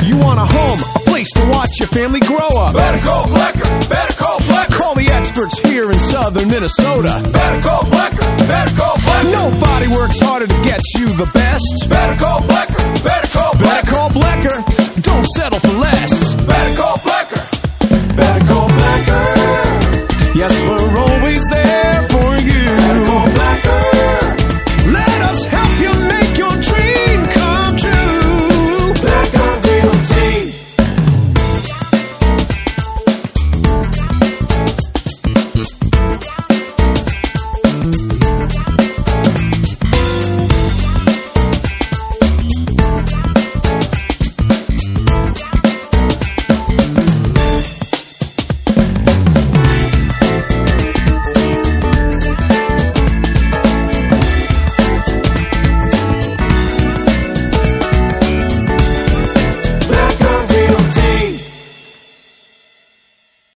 You want a home, a place to watch your family grow up. Better call Blecker, better call Blecker. Call the experts here in southern Minnesota. Better call Blecker, better call Blecker. Nobody works harder to get you the best. Better call Blecker, better call Blecker. Better call Blecker, don't settle for less. Better call Blecker.